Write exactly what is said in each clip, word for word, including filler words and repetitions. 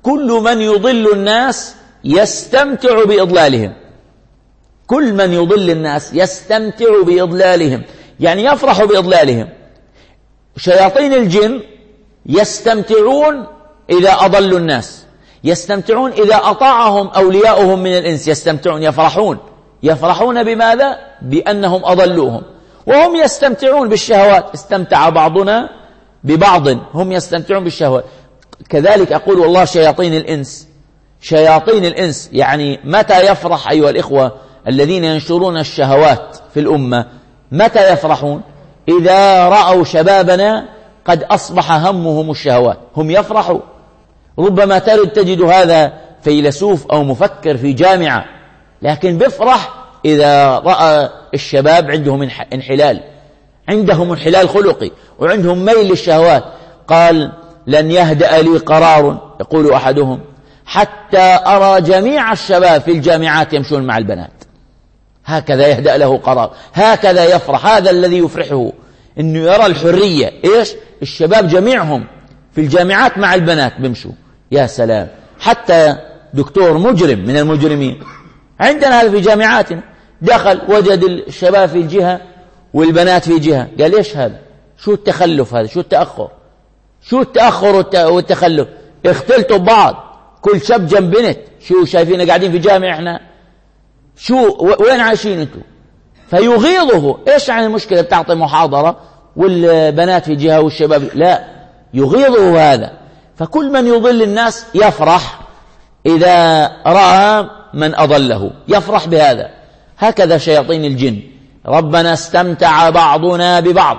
كل من يضل الناس يستمتع بإضلالهم، كل من يضل الناس يستمتع بإضلالهم، يعني يفرح بإضلالهم. شياطين الجن يستمتعون إذا أضلوا الناس، يستمتعون إذا أطاعهم أولياؤهم من الإنس، يستمتعون يفرحون. يفرحون بماذا؟ بأنهم أضلوهم. وهم يستمتعون بالشهوات، استمتع بعضنا ببعض، هم يستمتعون بالشهوات. كذلك أقول والله شياطين الإنس، شياطين الإنس يعني متى يفرح أيها الإخوة الذين ينشرون الشهوات في الأمة؟ متى يفرحون؟ إذا رأوا شبابنا قد أصبح همهم الشهوات، هم يفرحوا. ربما ترد تجد هذا فيلسوف أو مفكر في جامعة، لكن بيفرح إذا رأى الشباب عندهم انحلال، عندهم انحلال خلقي وعندهم ميل للشهوات. قال لن يهدأ لي قرار، يقول أحدهم، حتى أرى جميع الشباب في الجامعات يمشون مع البنات. هكذا يهدأ له قرار، هكذا يفرح. هذا الذي يفرحه أنه يرى الحرية. إيش؟ الشباب جميعهم في الجامعات مع البنات بيمشوا. يا سلام. حتى دكتور مجرم من المجرمين عندنا هذا في جامعاتنا دخل وجد الشباب في جهة والبنات في جهة، قال إيش هذا؟ شو التخلف هذا؟ شو التأخر؟ شو التأخر والتخلف؟ اختلطوا ببعض، كل شاب جنب بنت. شو شايفين قاعدين في جامعة احنا؟ شو وين عايشين انتوا؟ فيغيظه. ايش يعني المشكلة؟ بتعطي محاضرة والبنات في جهة والشباب لا، يغيظه هذا. فكل من يضل الناس يفرح إذا رأى من أضله، يفرح بهذا. هكذا شياطين الجن. ربنا استمتع بعضنا ببعض،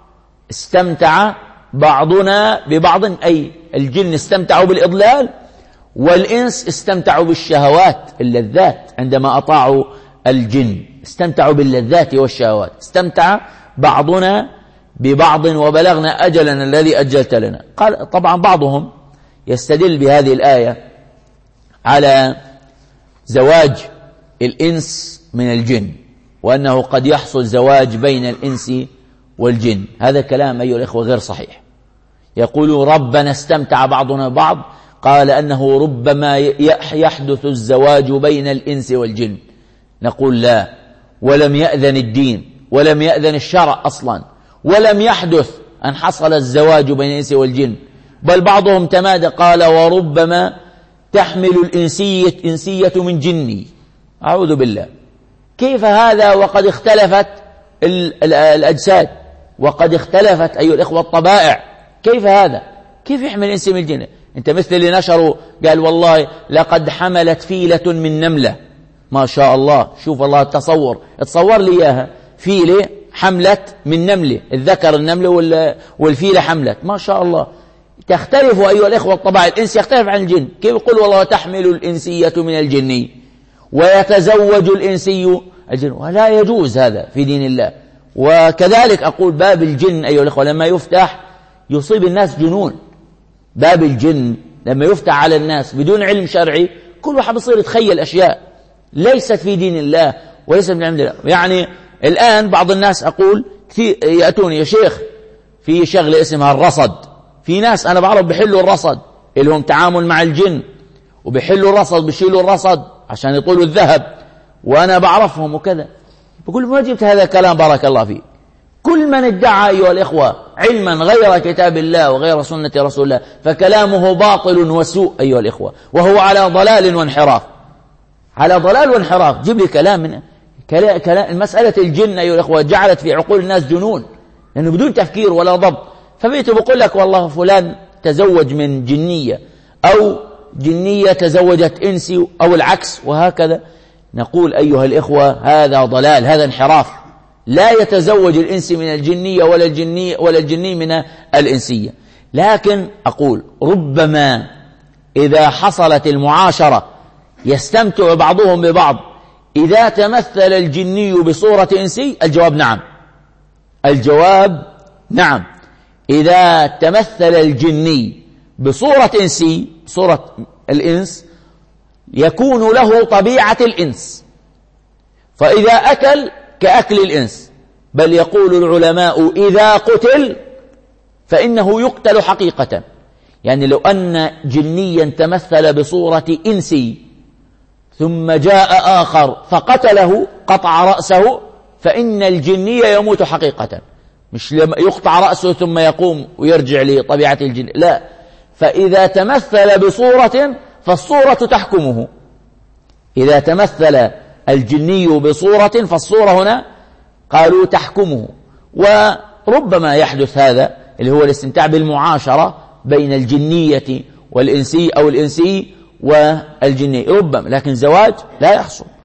استمتع بعضنا ببعض، أي الجن استمتعوا بالإضلال والإنس استمتعوا بالشهوات اللذات. عندما أطاعوا الجن استمتعوا باللذات والشهوات. استمتع بعضنا ببعض وبلغنا أجلنا الذي أجلت لنا. قال طبعا بعضهم يستدل بهذه الآية على زواج الإنس من الجن، وأنه قد يحصل زواج بين الإنس والجن. هذا كلام أيها الإخوة غير صحيح. يقول ربنا استمتع بعضنا ببعض، قال أنه ربما يحدث الزواج بين الإنس والجن. نقول لا، ولم يأذن الدين ولم يأذن الشرع أصلا، ولم يحدث أن حصل الزواج بين الإنس والجن. بل بعضهم تمادى قال وربما تحمل الإنسية إنسية من جني. أعوذ بالله. كيف هذا وقد اختلفت الأجساد وقد اختلفت أيها الإخوة الطبائع؟ كيف هذا؟ كيف يحمل الإنس من الجن؟ أنت مثل اللي نشروا قال والله لقد حملت فيلة من نملة. ما شاء الله، شوف الله التصور، تصور لي إياها، فيلة حملت من نملة، الذكر النملة والفيلة حملت. ما شاء الله. تختلف أيها الإخوة الطبائع، الإنس يختلف عن الجن. كيف يقول والله تحمل الإنسية من الجن ويتزوج الإنسي الجن؟ ولا يجوز هذا في دين الله. وكذلك أقول باب الجن أيها الإخوة لما يفتح يصيب الناس جنون. باب الجن لما يفتح على الناس بدون علم شرعي كل واحد يصير يتخيل أشياء ليست في دين الله وليست من عند الله. يعني الآن بعض الناس أقول كثير يأتوني يا شيخ في شغلة اسمها الرصد. في ناس أنا بعرف بحلوا الرصد، لهم تعامل مع الجن وبحلوا الرصد، بيشيلوا الرصد عشان يطولوا الذهب، وأنا بعرفهم وكذا. بقول ما جبت هذا الكلام بارك الله فيه. كل من ادعى أيها الإخوة علما غير كتاب الله وغير سنة رسول الله فكلامه باطل وسوء أيها الإخوة، وهو على ضلال وانحراف، على ضلال وانحراف. جيب لي كلام من كلام. مسألة الجن أيها الإخوة جعلت في عقول الناس جنون، لأنه بدون تفكير ولا ضبط. فبيت بقول لك والله فلان تزوج من جنية أو جنية تزوجت إنسي أو العكس وهكذا. نقول أيها الإخوة هذا ضلال، هذا انحراف. لا يتزوج الإنس من الجنية ولا الجني ولا الجني من الإنسية. لكن أقول ربما إذا حصلت المعاشرة يستمتع بعضهم ببعض إذا تمثل الجني بصورة إنسي. الجواب نعم، الجواب نعم. إذا تمثل الجني بصورة إنسي، صورة الإنس، يكون له طبيعة الإنس، فإذا أكل كأكل الإنس. بل يقول العلماء إذا قتل فإنه يقتل حقيقة، يعني لو أن جنيا تمثل بصورة إنسي ثم جاء آخر فقتله قطع رأسه، فإن الجني يموت حقيقة، مش يقطع رأسه ثم يقوم ويرجع لطبيعة الجن، لا، فإذا تمثل بصورة فالصورة تحكمه. إذا تمثل الجني بصورة فالصورة هنا قالوا تحكمه. وربما يحدث هذا اللي هو الاستمتاع بالمعاشرة بين الجنية والإنسي أو الإنسي والجني، ربما، لكن زواج لا يحصل.